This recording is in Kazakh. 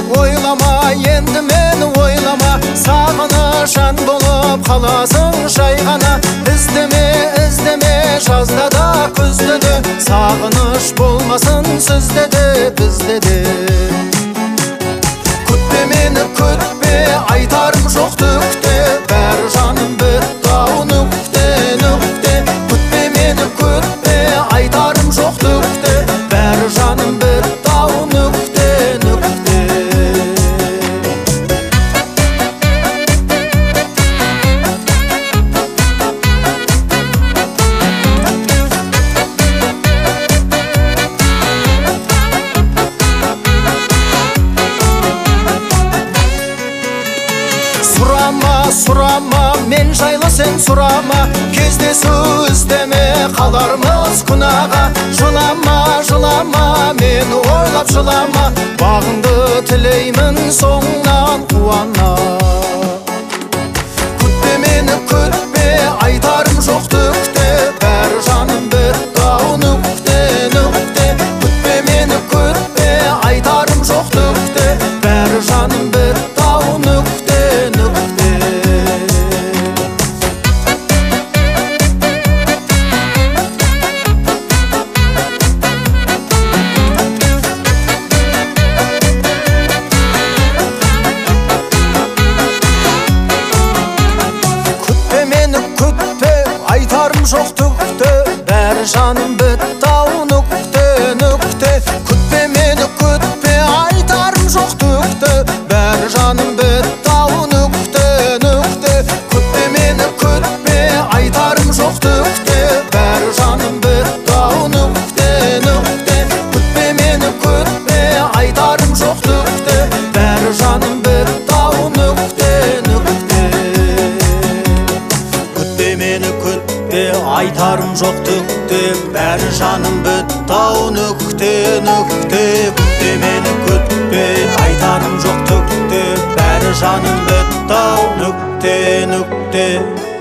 Ойлама, енді мені ойлама, сағынышан болып қаласың жай ғана. Іздеме, жазда да күзде де, сағыныш болмасын сізде де бізде де. Күтпе мені, күтпе, айтарым жоқ түкте, бәрі жаным бітті ау нүкте, нүкте. Күтпе мені, күтпе, айтарым жоқ түкте, бәрі жаным бітті ау нүкте, нүкте. Сұрама, мен жайлы сен сұрама, кездесу іздеме, қалармыз күнәға. Жылама, мені ойлап жылама, бағыңды тілеймін соңынан қуана. Күтпе мені, күтпе, айтарым жоқ түкте, бәрі жаным бітті ау нүкте, нүкте. Күтпе мені, күтпе, айтарым жоқ түкте, бәрі жаным бітті ау нүкте, нүкте. Айтарым жоқ түкте, бәрі жаным бітті ау нүкте, нүкте. Күтпе мені, күтпе, айтарым жоқ түкте, бәрі жаным бітті ау нүкте, нүкте. Күтпе мені, күтпе, айтарым жоқ түкте, бәрі жаным бітті ау нүкте, нүкте. Күтпе мені, күтпе, айтарым жоқ түкте, бәрі жаным бітті ау нүкте, нүкте. Күтпе мені, күтпе, айтарым жоқ түкте, бәрі жаным бітті ау нүкте, нүкте. Күтпе мені, күтпе, айтарым жоқ түкте, бәрі жаным бітті ау нүкте, нүкте.